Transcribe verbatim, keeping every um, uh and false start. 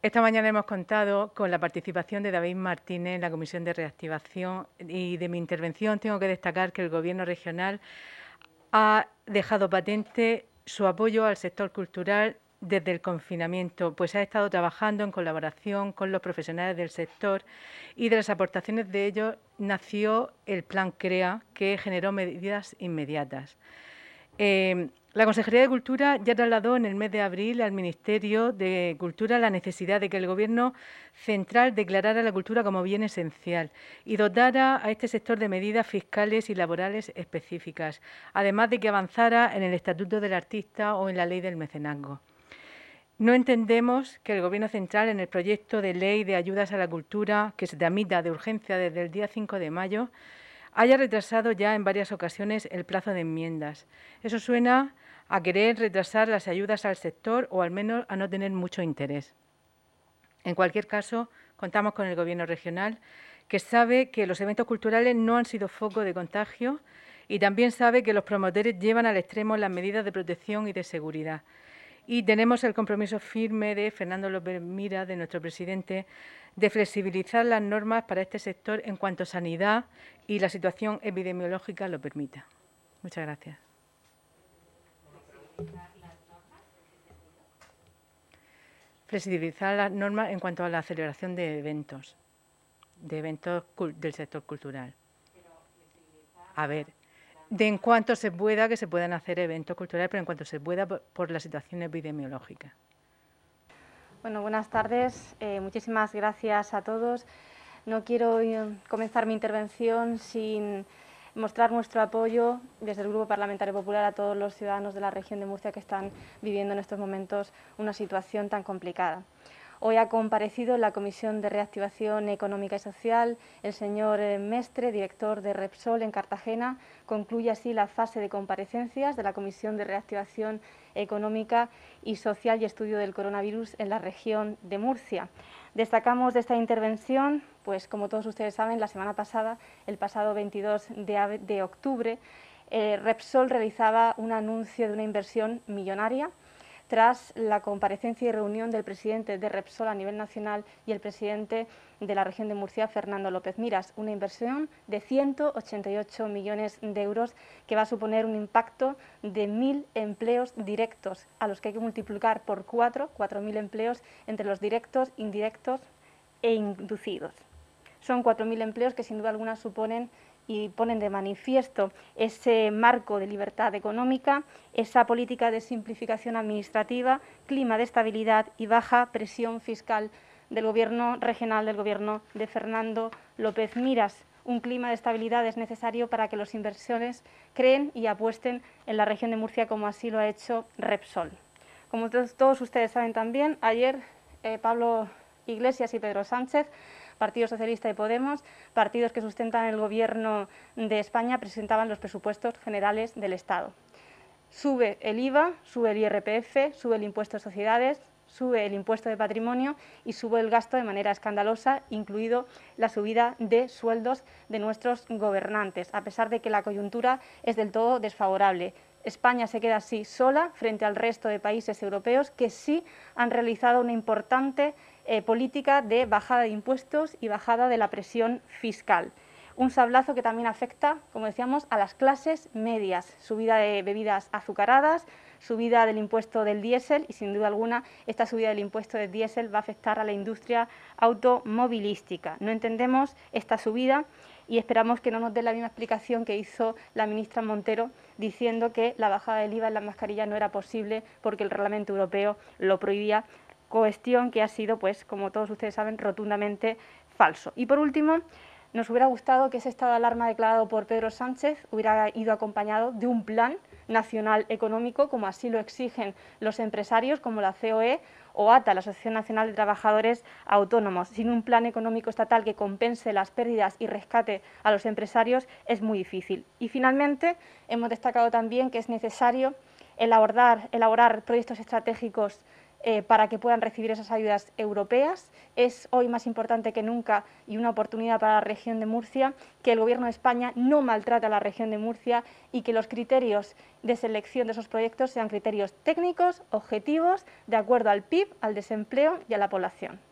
Esta mañana hemos contado con la participación de David Martínez en la Comisión de Reactivación y de mi intervención tengo que destacar que el Gobierno regional ha dejado patente su apoyo al sector cultural desde el confinamiento, pues ha estado trabajando en colaboración con los profesionales del sector y de las aportaciones de ellos nació el Plan CREA, que generó medidas inmediatas. Eh, la Consejería de Cultura ya trasladó en el mes de abril al Ministerio de Cultura la necesidad de que el Gobierno central declarara la cultura como bien esencial y dotara a este sector de medidas fiscales y laborales específicas, además de que avanzara en el Estatuto del Artista o en la Ley del Mecenazgo. No entendemos que el Gobierno central, en el proyecto de ley de ayudas a la cultura que se tramita de urgencia desde el día cinco de mayo, haya retrasado ya en varias ocasiones el plazo de enmiendas. Eso suena a querer retrasar las ayudas al sector o al menos a no tener mucho interés. En cualquier caso, contamos con el Gobierno regional, que sabe que los eventos culturales no han sido foco de contagio y también sabe que los promotores llevan al extremo las medidas de protección y de seguridad. Y tenemos el compromiso firme de Fernando López Miras, de nuestro presidente, de flexibilizar las normas para este sector en cuanto a sanidad y la situación epidemiológica lo permita. Muchas gracias. Flexibilizar las normas en cuanto a la celebración de eventos, de eventos del sector cultural. A ver, de en cuanto se pueda, que se puedan hacer eventos culturales, pero en cuanto se pueda por, por la situación epidemiológica. Bueno, buenas tardes. Eh, muchísimas gracias a todos. No quiero eh, comenzar mi intervención sin mostrar nuestro apoyo desde el Grupo Parlamentario Popular a todos los ciudadanos de la región de Murcia que están viviendo en estos momentos una situación tan complicada. Hoy ha comparecido en la Comisión de Reactivación Económica y Social el señor Mestre, director de Repsol en Cartagena. Concluye así la fase de comparecencias de la Comisión de Reactivación Económica y Social y Estudio del Coronavirus en la región de Murcia. Destacamos de esta intervención, pues como todos ustedes saben, la semana pasada, el pasado veintidós de octubre, eh, Repsol realizaba un anuncio de una inversión millonaria tras la comparecencia y reunión del presidente de Repsol a nivel nacional y el presidente de la región de Murcia, Fernando López Miras, una inversión de ciento ochenta y ocho millones de euros que va a suponer un impacto de mil empleos directos, a los que hay que multiplicar por cuatro, cuatro mil empleos entre los directos, indirectos e inducidos. Son cuatro mil empleos que sin duda alguna suponen y ponen de manifiesto ese marco de libertad económica, esa política de simplificación administrativa, clima de estabilidad y baja presión fiscal del Gobierno regional, del Gobierno de Fernando López Miras. Un clima de estabilidad es necesario para que los inversores creen y apuesten en la región de Murcia, como así lo ha hecho Repsol. Como todos ustedes saben también, ayer eh, Pablo Iglesias y Pedro Sánchez, Partido Socialista y Podemos, partidos que sustentan el Gobierno de España, presentaban los presupuestos generales del Estado. Sube el I V A, sube el I R P F, sube el impuesto de sociedades, sube el impuesto de patrimonio y sube el gasto de manera escandalosa, incluido la subida de sueldos de nuestros gobernantes, a pesar de que la coyuntura es del todo desfavorable. España se queda así sola frente al resto de países europeos que sí han realizado una importante eh, política de bajada de impuestos y bajada de la presión fiscal. Un sablazo que también afecta, como decíamos, a las clases medias, subida de bebidas azucaradas, subida del impuesto del diésel y, sin duda alguna, esta subida del impuesto del diésel va a afectar a la industria automovilística. No entendemos esta subida y esperamos que no nos dé la misma explicación que hizo la ministra Montero, diciendo que la bajada del I V A en las mascarillas no era posible porque el Reglamento Europeo lo prohibía, cuestión que ha sido, pues, como todos ustedes saben, rotundamente falso. Y, por último, nos hubiera gustado que ese estado de alarma declarado por Pedro Sánchez hubiera ido acompañado de un plan nacional económico, como así lo exigen los empresarios, como la C O E o A T A, la Asociación Nacional de Trabajadores Autónomos. Sin un plan económico estatal que compense las pérdidas y rescate a los empresarios es muy difícil. Y, finalmente, hemos destacado también que es necesario elaborar, elaborar proyectos estratégicos eh, para que puedan recibir esas ayudas europeas. Es hoy más importante que nunca y una oportunidad para la región de Murcia que el Gobierno de España no maltrate a la región de Murcia y que los criterios de selección de esos proyectos sean criterios técnicos, objetivos, de acuerdo al P I B, al desempleo y a la población.